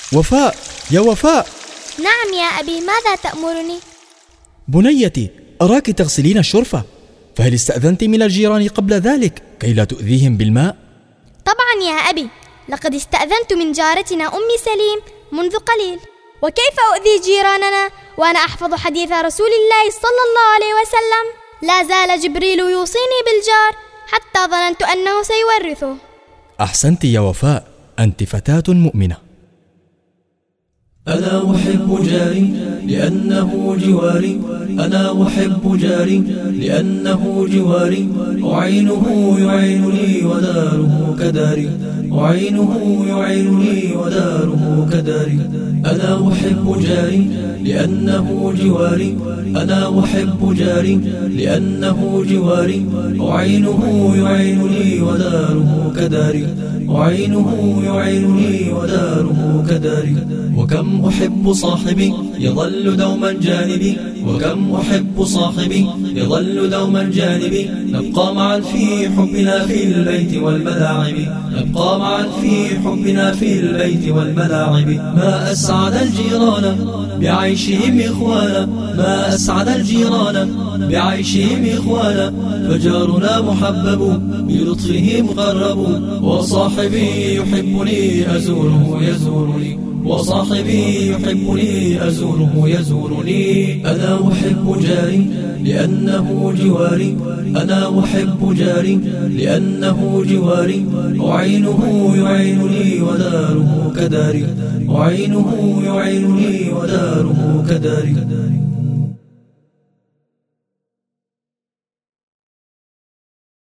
وفاء، يا وفاء. نعم يا أبي، ماذا تأمرني؟ بنيتي، أراك تغسلين الشرفة، فهل استأذنت من الجيران قبل ذلك كي لا تؤذيهم بالماء؟ طبعا يا أبي، لقد استأذنت من جارتنا أم سليم منذ قليل. وكيف أؤذي جيراننا وأنا أحفظ حديث رسول الله صلى الله عليه وسلم؟ لا زال جبريل يوصيني بالجار حتى ظننت أنه سيورثه. أحسنت يا وفاء، أنت فتاة مؤمنة. أنا أحب جاري لأنه جواري، أنا أحب جاري لأنه جواري، أعينه يعينني وداره كداري، أعينه يعينني وداره كداري. أنا أحب جاري لأنه جواري، أنا أحب جاري لأنه جواري، أعينه يعينني وداره كداري، أعينه يعينني وداره كداري. وكم أحب صاحبي يظل دوما جانبي، وكم أحب صاحبي يظل دوما جانبي، نبقى معا في حبنا في البيت والملاعب، نبقى معا في حبنا في البيت والملاعب. ما أسعد الجيران بعيشهم إخوانا، ما أسعد الجيران بعيشهم إخوانا، فجارنا محبب بلطفه مقرب، وصاحبي يحبني أزوره يزورني، وصاحبي يحبني أزوره يزورني. أنا أحب جاري لأنه جواري، أنا أحب جاري لأنه جواري، أعينه يعينني وداره كداري، أعينه يعينني وداره كداري.